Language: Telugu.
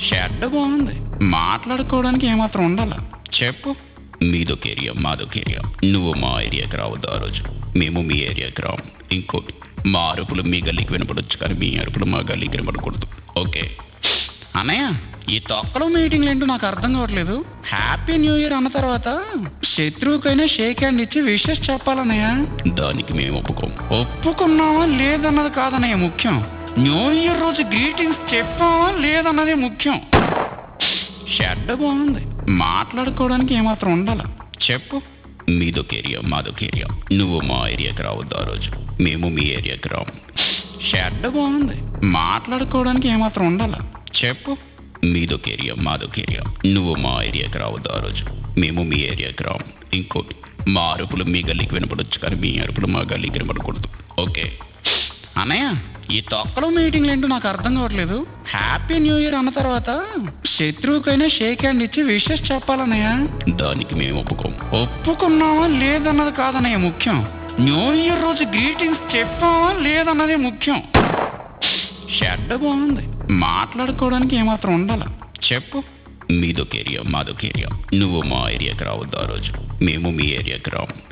షెడ్ బాగుంది, మాట్లాడుకోవడానికి ఏమాత్రం ఉండాలా చెప్పు. మీదొక ఏరియా మాదొక ఏరియా, నువ్వు మా ఏరియాకి రావద్దు ఆ రోజు, మేము మీ ఏరియాకి రాము. ఇంకోటి, మా అరుపులు మీ గల్లీకి వినపడొచ్చు కానీ మీ అరుపులు మా గల్లీకి వినపడకూడదు, ఓకే? అన్నయ్య, ఈ తొక్కలో మీటింగ్లు ఏంటో నాకు అర్థం కావట్లేదు. హ్యాపీ న్యూ ఇయర్ అన్న తర్వాత శత్రువుకైనా షేక్ హ్యాండ్ ఇచ్చి విషెస్ చెప్పాలన్నయ్య. దానికి మేము ఒప్పుకున్నావా లేదన్నది కాదన్నయ్య ముఖ్యం. న్యూ ఇయర్ రోజు గ్రీటింగ్స్ చెప్పావా లేదన్నది ముఖ్యం. షెడ్ బాగుంది, మాట్లాడుకోవడానికి ఏమాత్రం ఉండాలా చెప్పు. మీదొక ఏరియా మాదొక ఏరియా, నువ్వు మా ఏరియాకి రావద్దు ఆ రోజు, మేము మీ ఏరియాకి రాము. షెడ్ బాగుంది, మాట్లాడుకోవడానికి ఏమాత్రం ఉండాలా చెప్పు. మీదొక ఏరియా మాదొక ఏరియా, నువ్వు మా ఏరియాకి రావద్దు ఆ రోజు, మేము మీ ఏరియాకి రాము. ఇంకోటి, మా అరుపులు మీ గల్లీకి వినపడొచ్చు కానీ మీ అరుపులు మా గల్లీకి వినపడకూడదు, ఓకే? అన్నయ్య, ఈ తొక్కలో మీటింగ్లు ఏంటో నాకు అర్థం కావట్లేదు. హ్యాపీ న్యూ ఇయర్ అన్న తర్వాత శత్రువుకైనా షేక్ హ్యాండ్ ఇచ్చి విషెస్ చెప్పాలన్నయ్య. దానికి మేము ఒప్పుకున్నావా లేదన్నది కాదన్నయ్య ముఖ్యం. న్యూ ఇయర్ రోజు గ్రీటింగ్స్ చెప్పావా లేదన్నది ముఖ్యం. షెడ్ బాగుంది, మాట్లాడుకోవడానికి ఏమాత్రం ఉండాలా చెప్పు. మీదొక ఏరియా మాదొక ఏరియా, నువ్వు మా ఏరియాకి రావద్దు ఆ రోజు, మేము మీ ఏరియాకి రాము.